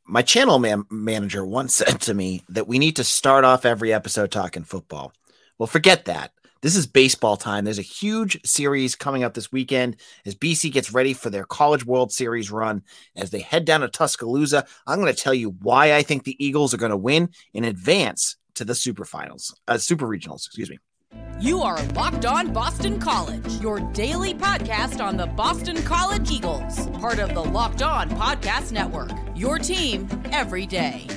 My channel manager once said to me that we need to start off every episode talking football. Well, forget that. This is baseball time. There's a huge series coming up this weekend as BC gets ready for their College World Series run. As they head down to Tuscaloosa, I'm going to tell you why I think the Eagles are going to win in advance to the Super Regionals, excuse me. You are Locked On Boston College, your daily podcast on the Boston College Eagles, part of the Locked On Podcast Network, your team every day.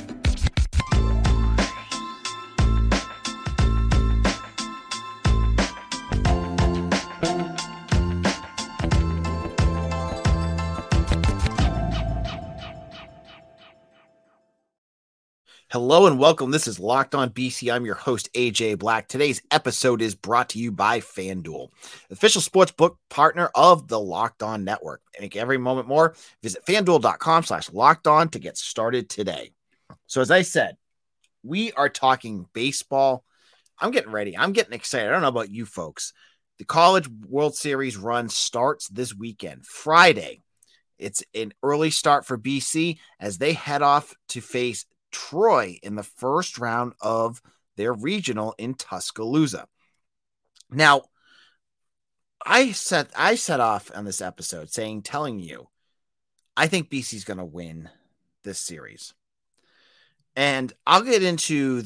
Hello and welcome. This is Locked On BC. I'm your host, AJ Black. Today's episode is brought to you by FanDuel, official sportsbook partner of the Locked On Network. Make every moment more. Visit FanDuel.com/LockedOn to get started today. So as I said, we are talking baseball. I'm getting ready. I'm getting excited. I don't know about you folks. The College World Series run starts this weekend, Friday. It's an early start for BC as they head off to face Troy in the first round of their regional in Tuscaloosa. Now, I set off on this episode telling you, I think BC's going to win this series. And I'll get into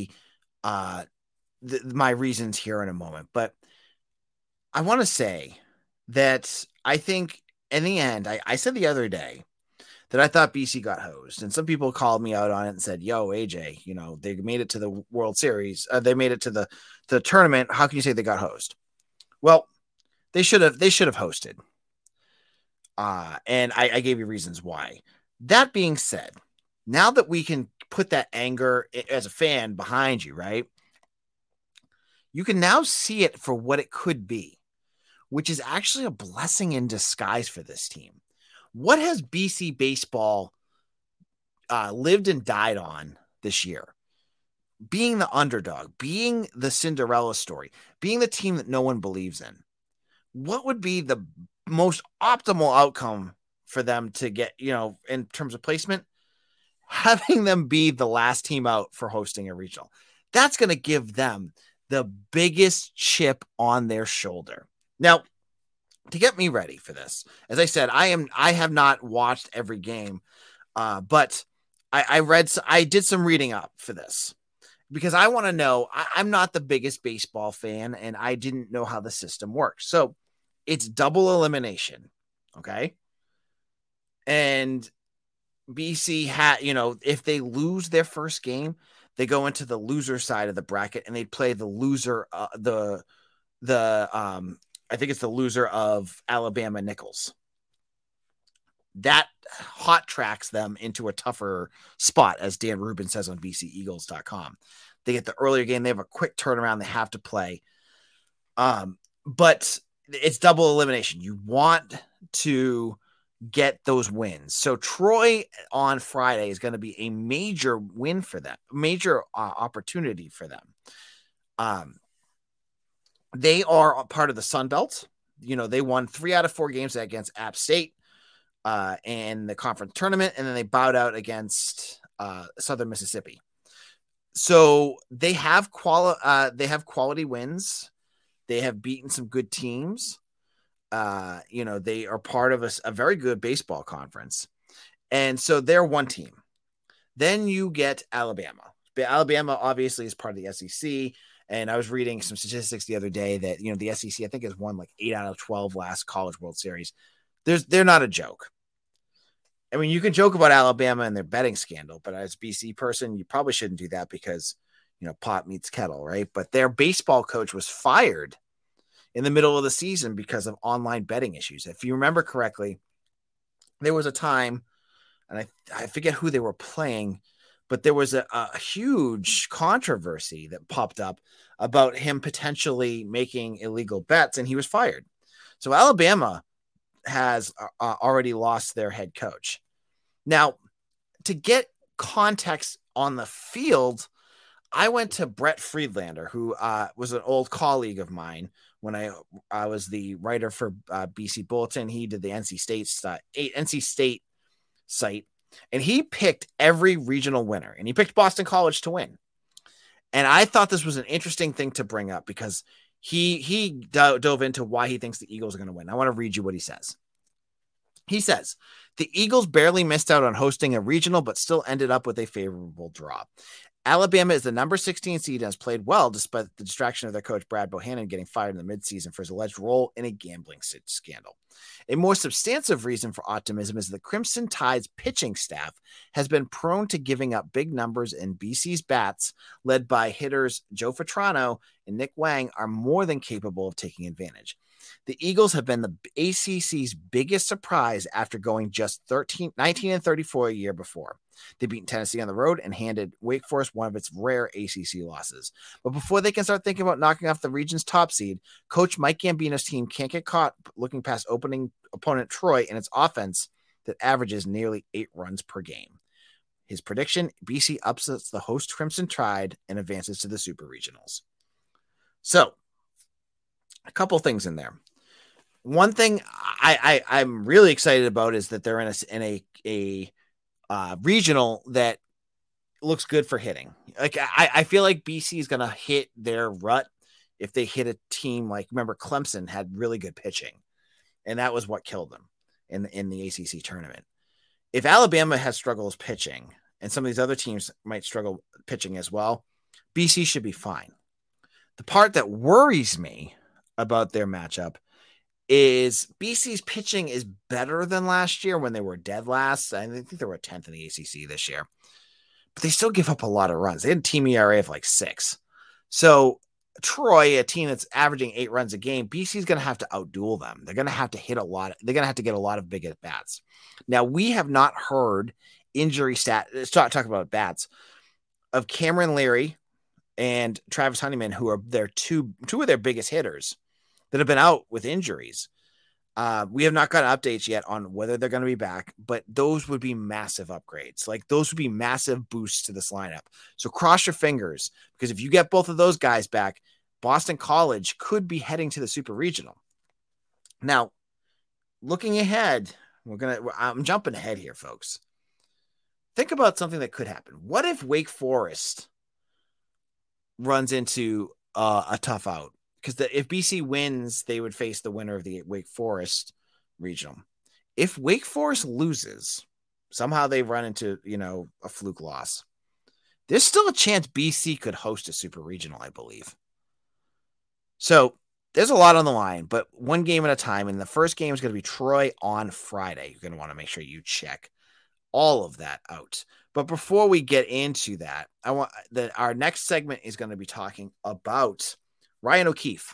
my reasons here in a moment, but I want to say that I think in the end, I said the other day that I thought BC got hosed. And some people called me out on it and said, yo, AJ, they made it to the World Series. They made it to the tournament. How can you say they got hosed? Well, they should have hosted. And I gave you reasons why. That being said, now that we can put that anger as a fan behind you, right? You can now see it for what it could be, which is actually a blessing in disguise for this team. What has BC baseball lived and died on this year? Being the underdog, being the Cinderella story, being the team that no one believes in. What would be the most optimal outcome for them to get, in terms of placement? Having them be the last team out for hosting a regional. That's going to give them the biggest chip on their shoulder. Now, to get me ready for this, as I said, I have not watched every game, but I did some reading up for this because I want to know. I'm not the biggest baseball fan, and I didn't know how the system works. So it's double elimination, okay? And BC if they lose their first game, they go into the loser side of the bracket, and they play the loser, I think it's the loser of Alabama Nichols. That hot tracks them into a tougher spot, as Dan Rubin says on BCEagles.com. They get the earlier game. They have a quick turnaround they have to play. But it's double elimination. You want to get those wins. So Troy on Friday is going to be a major win for them, major opportunity for them. They are a part of the Sun Belt. They won 3 out of 4 games against App State in the conference tournament, and then they bowed out against Southern Mississippi. So they have quality wins. They have beaten some good teams. They are part of a very good baseball conference. And so they're one team. Then you get Alabama. Alabama obviously is part of the SEC. And I was reading some statistics the other day that, the SEC, I think, has won like 8 out of 12 last College World Series. They're not a joke. I mean, you can joke about Alabama and their betting scandal, but as a BC person, you probably shouldn't do that because, pot meets kettle, right? But their baseball coach was fired in the middle of the season because of online betting issues. If you remember correctly, there was a time, and I forget who they were playing, but there was a huge controversy that popped up about him potentially making illegal bets, and he was fired. So Alabama has already lost their head coach. Now, to get context on the field, I went to Brett Friedlander, who was an old colleague of mine when I was the writer for BC Bulletin. He did the NC State site. And he picked every regional winner, and he picked Boston College to win. And I thought this was an interesting thing to bring up because he dove into why he thinks the Eagles are going to win. I want to read you what he says. He says, the Eagles barely missed out on hosting a regional, but still ended up with a favorable draw. Alabama is the number 16 seed and has played well despite the distraction of their coach Brad Bohannon getting fired in the midseason for his alleged role in a gambling scandal. A more substantive reason for optimism is the Crimson Tide's pitching staff has been prone to giving up big numbers, and BC's bats, led by hitters Joe Fatrano and Nick Wang, are more than capable of taking advantage. The Eagles have been the ACC's biggest surprise after going just 19-34 a year before. They beat Tennessee on the road and handed Wake Forest one of its rare ACC losses. But before they can start thinking about knocking off the region's top seed, Coach Mike Gambino's team can't get caught looking past opening opponent Troy and its offense that averages nearly 8 runs per game. His prediction, BC upsets the host Crimson Tide and advances to the Super Regionals. So, a couple things in there. One thing I'm really excited about is that they're in a regional that looks good for hitting. Like I feel like BC is going to hit their rut if they hit a team like, remember, Clemson had really good pitching, and that was what killed them in the ACC tournament. If Alabama has struggles pitching, and some of these other teams might struggle pitching as well, BC should be fine. The part that worries me about their matchup is BC's pitching is better than last year when they were dead last. I think they were 10th in the ACC this year, but they still give up a lot of runs. They had a team ERA of like 6. So Troy, a team that's averaging 8 runs a game, BC is going to have to outduel them. They're going to have to hit a lot. They're going to have to get a lot of big at bats. Now, we have not heard injury talk about bats of Cameron Leary and Travis Honeyman, who are their two of their biggest hitters that have been out with injuries. We have not gotten updates yet on whether they're going to be back, but those would be massive upgrades. Like, those would be massive boosts to this lineup. So cross your fingers, because if you get both of those guys back, Boston College could be heading to the Super Regional. Now, looking ahead, I'm jumping ahead here, folks. Think about something that could happen. What if Wake Forest runs into a tough out? Because if BC wins, they would face the winner of the Wake Forest regional. If Wake Forest loses, somehow they run into, a fluke loss, there's still a chance BC could host a Super Regional, I believe. So there's a lot on the line, but one game at a time. And the first game is going to be Troy on Friday. You're going to want to make sure you check all of that out. But before we get into that, our next segment is going to be talking about Ryan O'Keefe.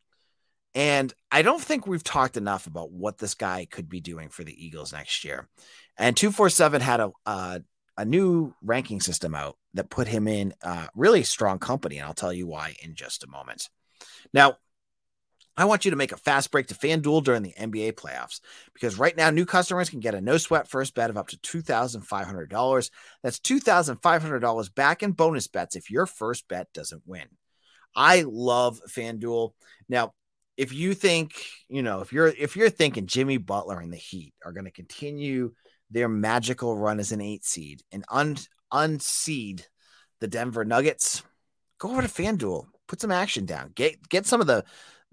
And I don't think we've talked enough about what this guy could be doing for the Eagles next year. And 247 had a new ranking system out that put him in really strong company. And I'll tell you why in just a moment. Now, I want you to make a fast break to FanDuel during the NBA playoffs, because right now new customers can get a no sweat first bet of up to $2,500. That's $2,500 back in bonus bets if your first bet doesn't win. I love FanDuel. Now, if you think, if you're thinking Jimmy Butler and the Heat are going to continue their magical run as an 8 seed and unseed the Denver Nuggets, go over to FanDuel, put some action down, get some of the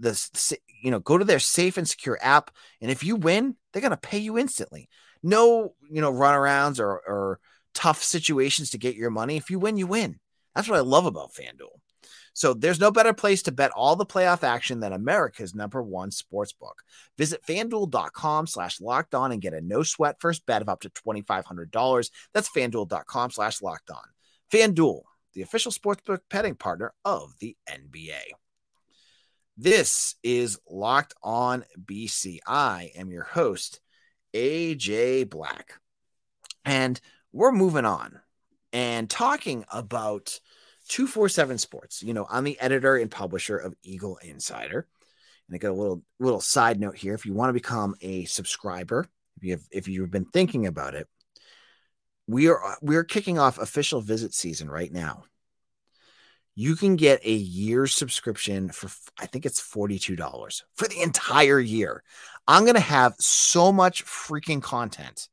go to their safe and secure app. And if you win, they're going to pay you instantly. No, runarounds or tough situations to get your money. If you win, you win. That's what I love about FanDuel. So there's no better place to bet all the playoff action than America's #1 sportsbook. Visit FanDuel.com/lockedon and get a no sweat first bet of up to $2,500. That's FanDuel.com/lockedon. FanDuel, the official sportsbook betting partner of the NBA. This is Locked On BC. I am your host, AJ Black. And we're moving on and talking about 247 Sports. I'm the editor and publisher of Eagle Insider. And I got a little side note here. If you want to become a subscriber, if you've been thinking about it, we are kicking off official visit season right now. You can get a year's subscription for, I think it's $42 for the entire year. I'm going to have so much freaking content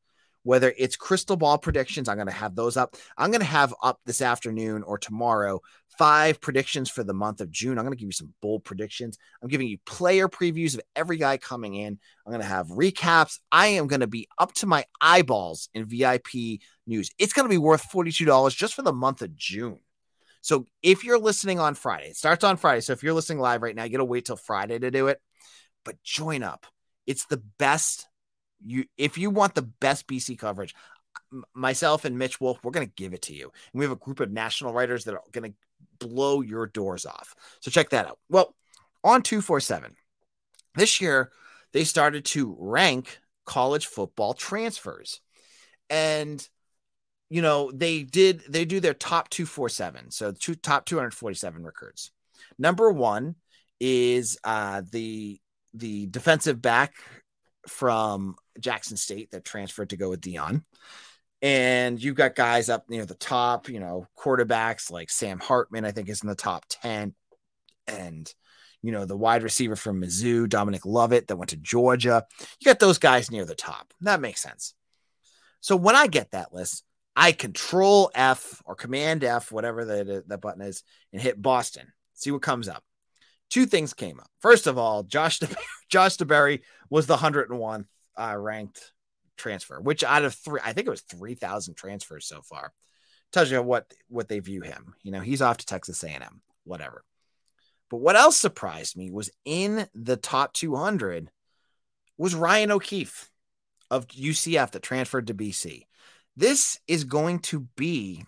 whether it's crystal ball predictions, I'm going to have those up. I'm going to have up this afternoon or tomorrow 5 predictions for the month of June. I'm going to give you some bold predictions. I'm giving you player previews of every guy coming in. I'm going to have recaps. I am going to be up to my eyeballs in VIP news. It's going to be worth $42 just for the month of June. So if you're listening on Friday, it starts on Friday. So if you're listening live right now, you got to wait till Friday to do it. But join up. It's the best. If you want the best BC coverage, myself and Mitch Wolf, we're going to give it to you. And we have a group of national writers that are going to blow your doors off. So check that out. Well, on 247, this year, they started to rank college football transfers. And, you know, they do their top 247. So top 247 recruits. Number 1 is the defensive back from Jackson State that transferred to go with Dion. And you've got guys up near the top, you know, quarterbacks like Sam Hartman, I think is in the top 10. And, you know, the wide receiver from Mizzou, Dominic Lovett, that went to Georgia. You got those guys near the top. That makes sense. So when I get that list, I Control F or Command F, whatever that button is, and hit Boston. See what comes up. 2 things came up. First of all, Josh DeBerry was the 101th ranked transfer, which out of 3, I think it was 3,000 transfers so far. Tells you what they view him. You know, he's off to Texas A&M, whatever. But what else surprised me was in the top 200 was Ryan O'Keefe of UCF that transferred to BC. This is going to be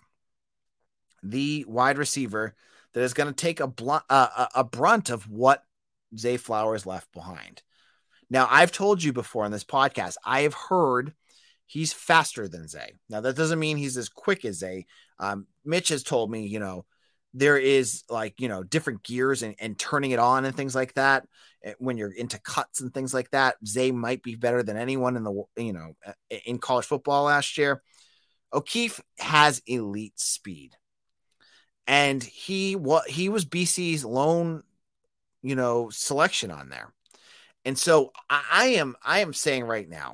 the wide receiver that is going to take a brunt of what Zay Flowers left behind. Now, I've told you before on this podcast, I have heard he's faster than Zay. Now, that doesn't mean he's as quick as Zay. Mitch has told me, you know, there is like, you know, different gears and turning it on and things like that. When you're into cuts and things like that, Zay might be better than anyone in the, you know, in college football last year. O'Keefe has elite speed. And he was BC's lone, you know, selection on there. And so I am saying right now,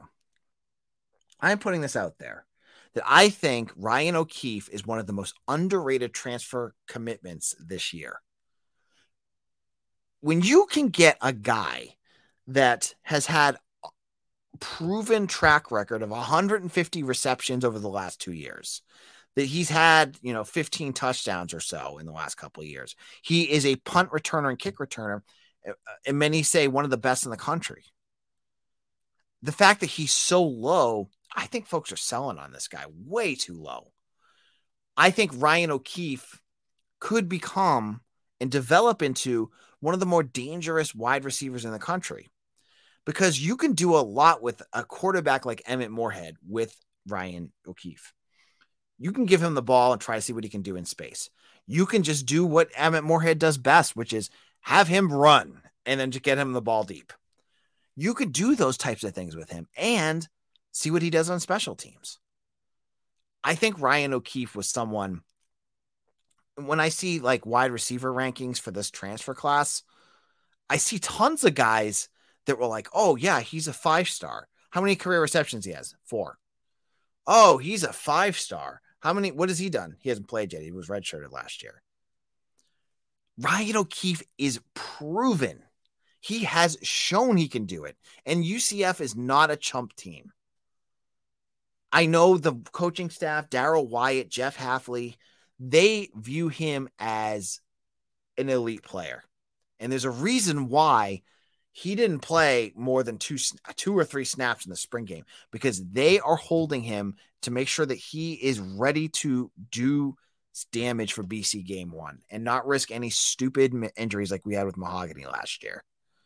I'm putting this out there, that I think Ryan O'Keefe is one of the most underrated transfer commitments this year. When you can get a guy that has had a proven track record of 150 receptions over the last 2 years, that he's had, you know, 15 touchdowns or so in the last couple of years. He is a punt returner and kick returner, and many say one of the best in the country. The fact that he's so low, I think folks are selling on this guy way too low. I think Ryan O'Keefe could become and develop into one of the more dangerous wide receivers in the country, because you can do a lot with a quarterback like Emmett Morehead with Ryan O'Keefe. You can give him the ball and try to see what he can do in space. You can just do what Emmett Morehead does best, which is have him run and then just get him the ball deep. You could do those types of things with him and see what he does on special teams. I think Ryan O'Keefe was someone, when I see like wide receiver rankings for this transfer class, I see tons of guys that were like, oh yeah, he's a 5-star. How many career receptions he has? 4. Oh, he's a 5-star. What has he done? He hasn't played yet. He was redshirted last year. Ryan O'Keefe is proven. He has shown he can do it. And UCF is not a chump team. I know the coaching staff, Darryl Wyatt, Jeff Hafley, they view him as an elite player. And there's a reason why he didn't play more than two or three snaps in the spring game, because they are holding him to make sure that he is ready to do damage for BC game 1 and not risk any stupid injuries like we had with Mahogany last year.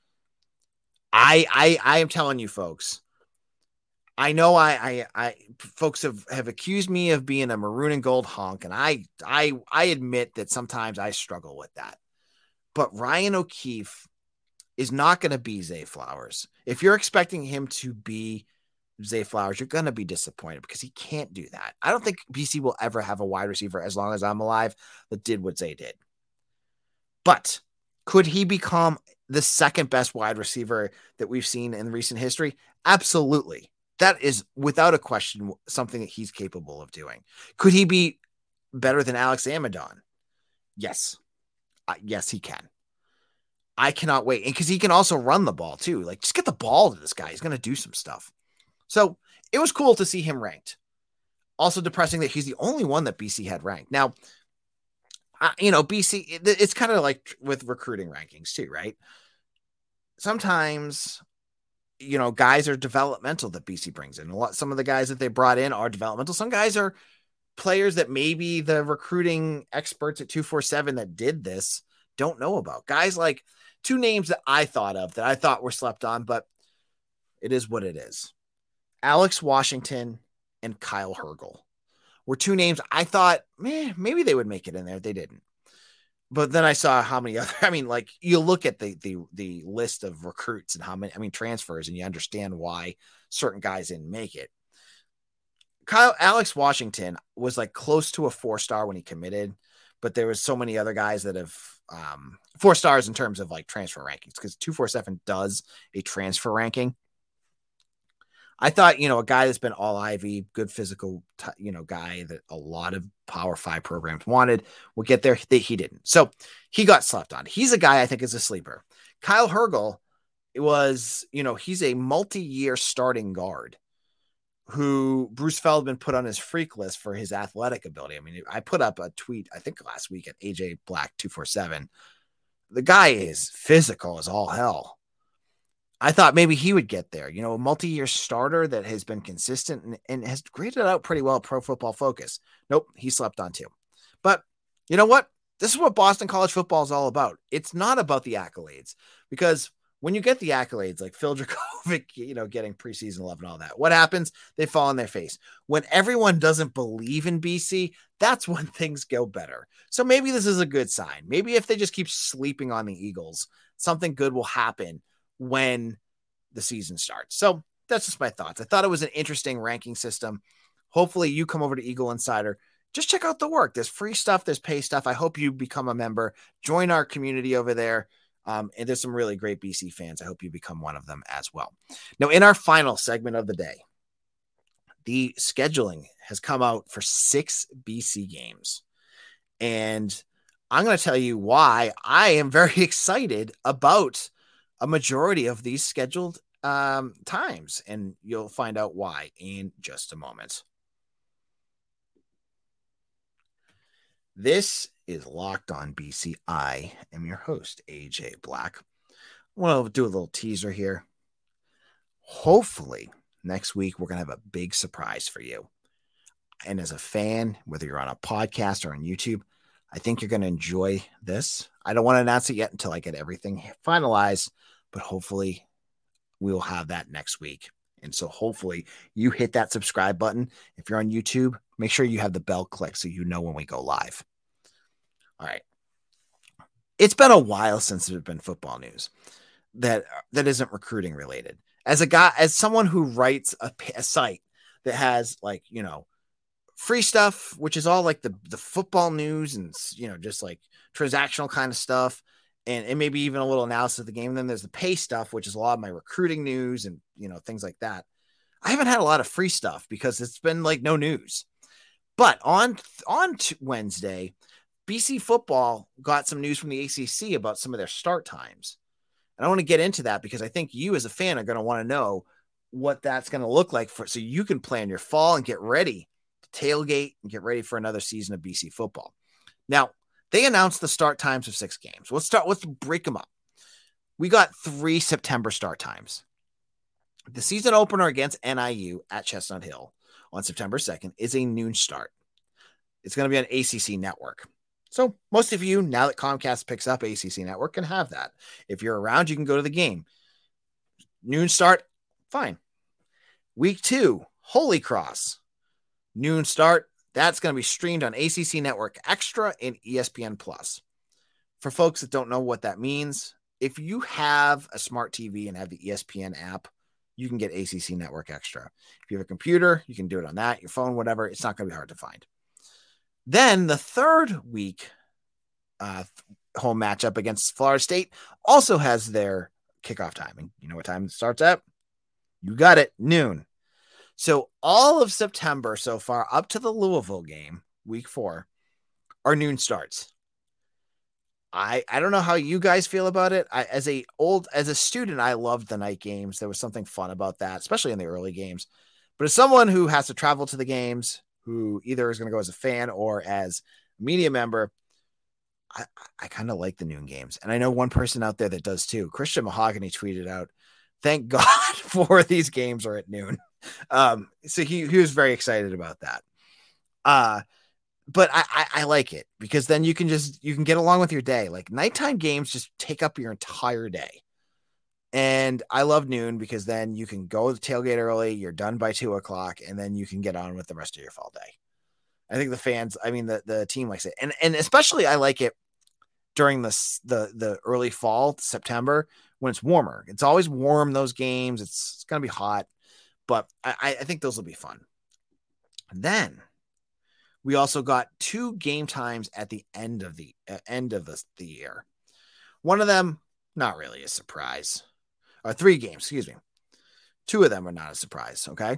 I am telling you folks, I know folks have accused me of being a maroon and gold honk, and I admit that sometimes I struggle with that. But Ryan O'Keefe is not going to be Zay Flowers. If you're expecting him to be Zay Flowers, you're going to be disappointed, because he can't do that. I don't think BC will ever have a wide receiver, as long as I'm alive, that did what Zay did. But could he become the second best wide receiver that we've seen in recent history? Absolutely. That is without a question something that he's capable of doing. Could he be better than Alex Amidon? Yes. Yes, he can. I cannot wait. And because he can also run the ball too. Like, just get the ball to this guy. He's going to do some stuff. So it was cool to see him ranked. Also depressing that he's the only one that BC had ranked. Now, BC, it's kind of like with recruiting rankings too, right? Sometimes, guys are developmental that BC brings in. Some of the guys that they brought in are developmental. Some guys are players that maybe the recruiting experts at 247 that did this don't know about. Guys like two names that I thought of that I thought were slept on, but it is what it is. Alex Washington and Kyle Hergel were two names I thought, maybe they would make it in there. They didn't. But then I saw how many other, you look at the list of recruits and how many, transfers, and you understand why certain guys didn't make it. Alex Washington was like close to a 4-star when he committed, but there was so many other guys that have 4 stars in terms of like transfer rankings, because 247 does a transfer ranking. I thought, a guy that's been all Ivy, good physical, guy that a lot of Power 5 programs wanted would get there. He didn't. So he got slept on. He's a guy I think is a sleeper. Kyle Hergel was, he's a multi-year starting guard who Bruce Feldman put on his freak list for his athletic ability. I put up a tweet, I think last week at AJ Black 247. The guy is physical as all hell. I thought maybe he would get there, a multi-year starter that has been consistent and has graded out pretty well at Pro Football Focus. Nope, he slept on too. But you know what? This is what Boston College football is all about. It's not about the accolades, because when you get the accolades like Phil Dracovic, getting preseason love and all that, what happens? They fall on their face. When everyone doesn't believe in BC, that's when things go better. So maybe this is a good sign. Maybe if they just keep sleeping on the Eagles, something good will happen when the season starts. So that's just my thoughts. I thought it was an interesting ranking system. Hopefully you come over to Eagle Insider. Just check out the work. There's free stuff. There's pay stuff. I hope you become a member. Join our community over there. And there's some really great BC fans. I hope you become one of them as well. Now, in our final segment of the day, the scheduling has come out for 6 BC games. And I'm going to tell you why I am very excited about a majority of these scheduled times, and you'll find out why in just a moment. This is Locked On BC. I am your host, AJ Black. I want to do a little teaser here. Hopefully, next week we're going to have a big surprise for you. And as a fan, whether you're on a podcast or on YouTube, I think you're going to enjoy this. I don't want to announce it yet until I get everything finalized, but hopefully we'll have that next week. And so hopefully you hit that subscribe button. If you're on YouTube, make sure you have the bell clicked so you know when we go live. All right. It's been a while since there's been football news that isn't recruiting related. As someone who writes a site that has free stuff, which is all like the football news and, just like transactional kind of stuff, and maybe even a little analysis of the game. And then there's the pay stuff, which is a lot of my recruiting news and, things like that. I haven't had a lot of free stuff because it's been like no news. But on Wednesday, BC football got some news from the ACC about some of their start times. And I want to get into that because I think you as a fan are going to want to know what that's going to look like so you can plan your fall and get ready to tailgate and get ready for another season of BC football. Now, they announced the start times of 6 games. Let's break them up. We got 3 September start times. The season opener against NIU at Chestnut Hill on September 2nd is a noon start. It's going to be on ACC Network. So most of you, now that Comcast picks up ACC Network, can have that. If you're around, you can go to the game. Noon start, fine. Week 2, Holy Cross. Noon start. That's going to be streamed on ACC Network Extra and ESPN Plus. For folks that don't know what that means, if you have a smart TV and have the ESPN app, you can get ACC Network Extra. If you have a computer, you can do it on that, your phone, whatever. It's not going to be hard to find. Then the third week home matchup against Florida State also has their kickoff time. And you know what time it starts at? You got it, noon. So all of September so far, up to the Louisville game, week 4, are noon starts. I don't know how you guys feel about it. As a student, I loved the night games. There was something fun about that, especially in the early games. But as someone who has to travel to the games, who either is going to go as a fan or as a media member, I kind of like the noon games. And I know one person out there that does too. Christian Mahogany tweeted out, "Thank God for these games are at noon." So he was very excited about that. But I like it because then you can get along with your day. Like nighttime games just take up your entire day. And I love noon because then you can go to tailgate early. You're done by 2:00 and then you can get on with the rest of your fall day. I think the fans, the team likes it. And especially I like it during the early fall, September, when it's warmer. It's always warm, those games. It's going to be hot, but I think those will be fun. And then we also got 2 game times at the end of the year. One of them, not really a surprise. Or 3 games, excuse me. 2 of them are not a surprise, okay?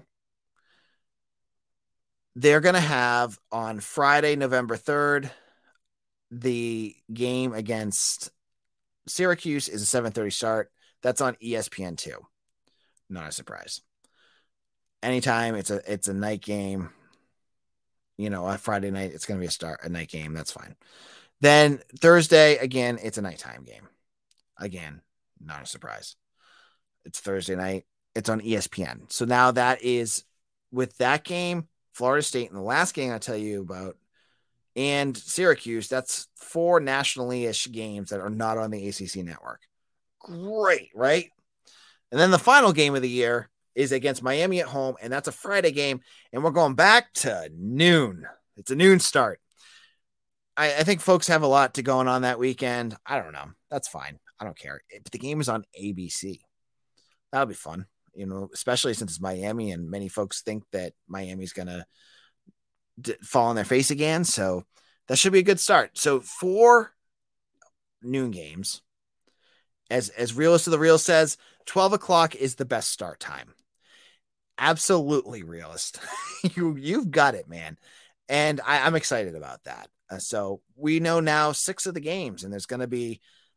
They're going to have on Friday, November 3rd, the game against Syracuse is a 7:30 start. That's on ESPN2. Not a surprise. Anytime it's a night game, on Friday night, it's going to be a night game. That's fine. Then Thursday, again, it's a nighttime game. Again, not a surprise. It's Thursday night. It's on ESPN. So now that is with that game, Florida State in the last game I'll tell you about, and Syracuse, that's 4 nationally-ish games that are not on the ACC network. Great, right? And then the final game of the year is against Miami at home, and that's a Friday game, and we're going back to noon. It's a noon start. I think folks have a lot to going on that weekend. I don't know. That's fine. I don't care. But the game is on ABC. That'll be fun, especially since it's Miami, and many folks think that Miami's going to fall on their face again. So that should be a good start. So 4 noon games. As Realist of the Real says, 12:00 is the best start time. Absolutely, Realist. You've got it, man. And I'm excited about that. So we know now 6 of the games, and there's going to be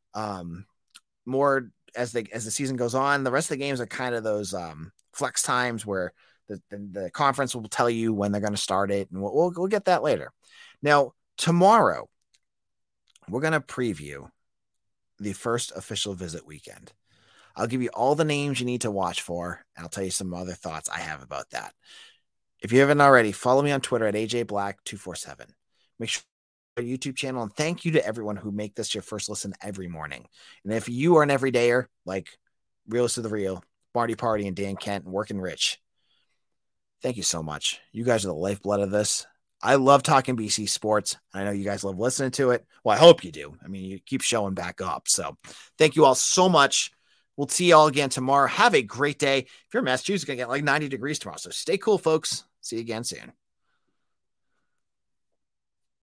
more as the season goes on. The rest of the games are kind of those flex times where the conference will tell you when they're going to start it, and we'll get that later. Now, tomorrow, we're going to preview the first official visit weekend. I'll give you all the names you need to watch for, and I'll tell you some other thoughts I have about that. If you haven't already, follow me on Twitter at AJBlack247. Make sure our YouTube channel, and thank you to everyone who make this your first listen every morning. And if you are an everydayer like Realist of the Real, Marty Party, and Dan Kent, and Working Rich, thank you so much. You guys are the lifeblood of this. I love talking BC sports. I know you guys love listening to it. Well, I hope you do. You keep showing back up. So thank you all so much. We'll see you all again tomorrow. Have a great day. If you're in Massachusetts, it's going to get like 90 degrees tomorrow. So stay cool, folks. See you again soon.